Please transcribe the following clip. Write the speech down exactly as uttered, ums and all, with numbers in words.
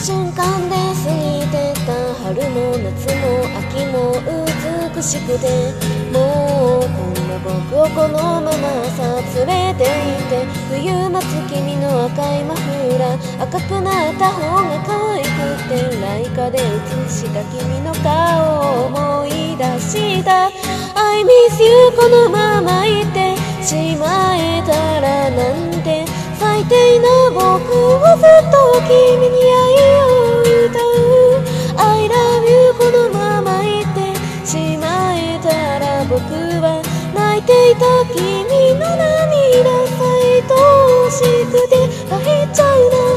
瞬間で過ぎてった春も夏も秋も美しくて、もうこんな僕をこのままさ連れて行って、冬待つ君の赤いマフラー赤くなった方が可愛くて、ライカで映した君の顔を思い出した。 I miss you このままいてしまえたらなんて、最低な僕をずっと君に愛を歌う。 I love you このままいてしまえたら、僕は泣いていた君の涙さえ愛しくて泣いちゃうな。